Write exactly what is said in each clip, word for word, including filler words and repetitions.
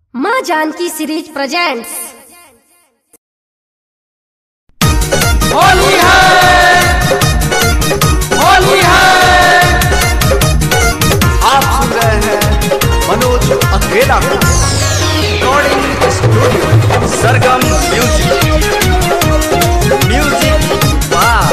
माँ Janaki series presents. Holi है, होली है। आप सुन रहे हैं मनोज अकेला को। Recording studio Sargam music, music by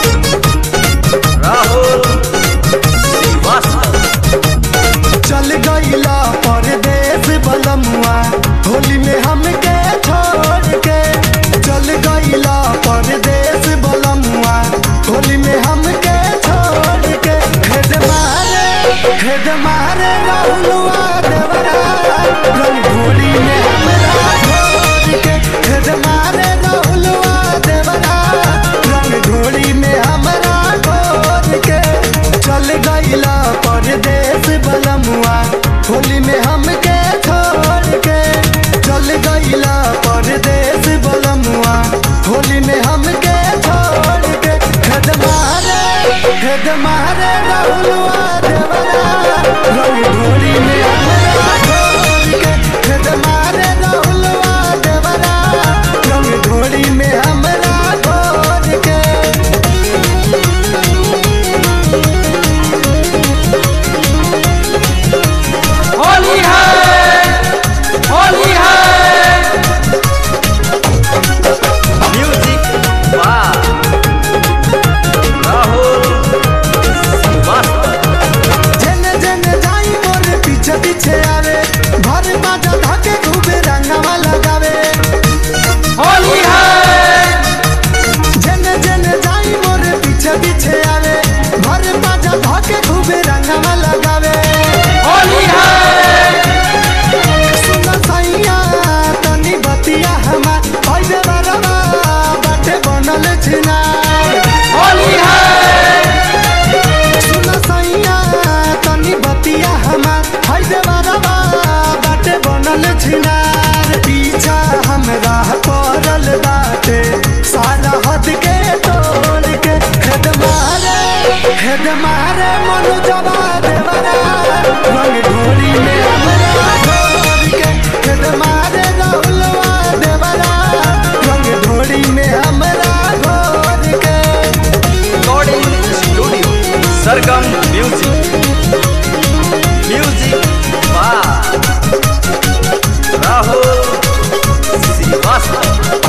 Rahul Srivastava. चल गईला परदेश बलमुआ होली में हमके छोड़ के। चल गईला परदेश बलमुआ होली में हमके छोड़ के। खेद मारे खेद मारे राहुलुआ देवरा रंग घोड़ी में हमरा छोड़ के। खेद मारे राहुलुआ देवरा रंग घोड़ी में हमरा छोड़ के। चल गईला परदेश बलमुआ होली में हमके छोड़ के। चल गईला परदेश बलमुआ होली में हमके छोड़ के। खेद मारे खेद मारे राहुलुआ देवरा रंग घोड़ी में हमरा छोड़ के। खेद मारे राहुलुआ देवरा रंग घोड़ी में हमरा छोड़ के। होली है, होली है। Music by Rahul Srivastava. जेने जेने जाई मोर पीछे पीछे आवे भर बाजा धाके खूबे रंगवा लगावे। होली है, जेने जेने जाई मोर पीछे पीछे आवे भर बाजा धाके खूबे रंगवा लगावे। होली है। सुन सैया तनी बतिया हमार होइबे बरवा बाटे बनल छिना। होली है, सुन सैया तनी बतिया हमार होइबे बरवा बाटे बनल छिना। पीछा हमरा पड़ल बाटे सारा हद के तोड़ के। खेद मारे खेद मारे मनु जवा देवरा रंग घोड़ी में हमरा छोड़ के। खेद मारे राहुलवा देवरा रंग घोड़ी में हमरा छोड़ के। Recording studio Sargam music, music by Rahul Srivastava.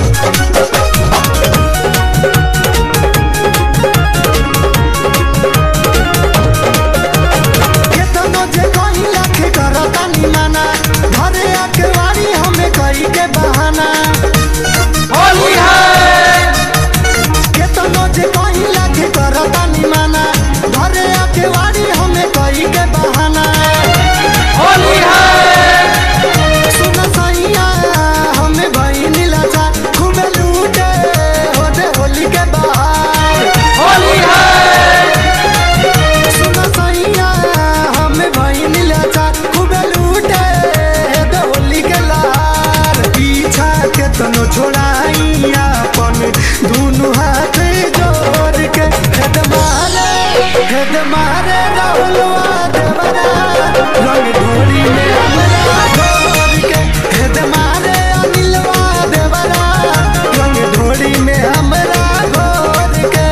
केतनो जे कहीं लाख करता निमाना घरे आके वारी हमें कई के बहाना। होली है, केतनो जे कहीं लाख करता निमाना घरे आके वारी हमें कई के बहाना। होली है। सुन सैया हमें बहिन लाचा खूबे लूटे होदे होली के बाहर। होली है, सुन सैया हमें बहिन लाचा खूबे लूटे होदे होली के लहार। पीछा केतनो छोड़ाई अपन दुनु हाथ जोड़ के। खेद मारे खेद मारे राहुलवा देवरा रंग घोड़ी में हमरा छोड़ के। खेद मारे अनिलवा देवरा रंग घोड़ी में हमरा छोड़ के।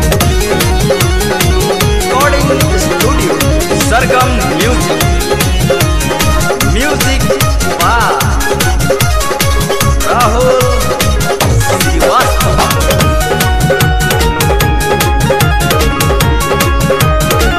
Recording studio Sargam music, music by Rahul Srivastava.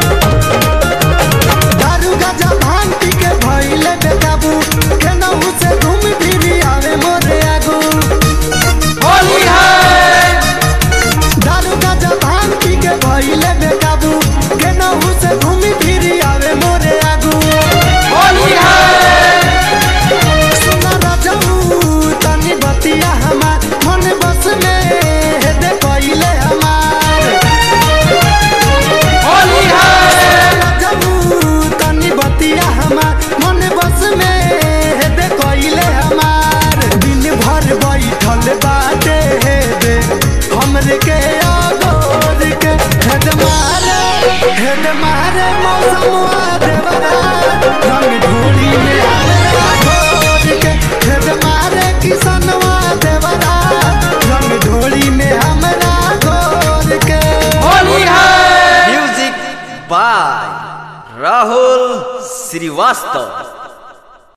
Rahul Srivastava.